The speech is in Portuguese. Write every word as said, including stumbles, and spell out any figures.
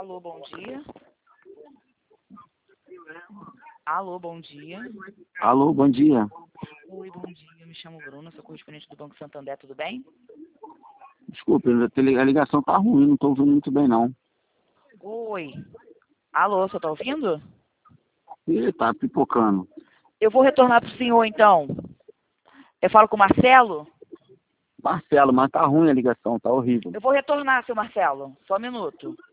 Alô, bom dia. Alô, bom dia. Alô, bom dia. Oi, bom dia. Eu me chamo Bruna, sou correspondente do Banco Santander, tudo bem? Desculpe, a ligação tá ruim, não tô ouvindo muito bem, não. Oi. Alô, você tá ouvindo? Ih, tá pipocando. Eu vou retornar pro senhor, então. Eu falo com o Marcelo? Marcelo, mas tá ruim a ligação, tá horrível. Eu vou retornar, seu Marcelo. Só um minuto.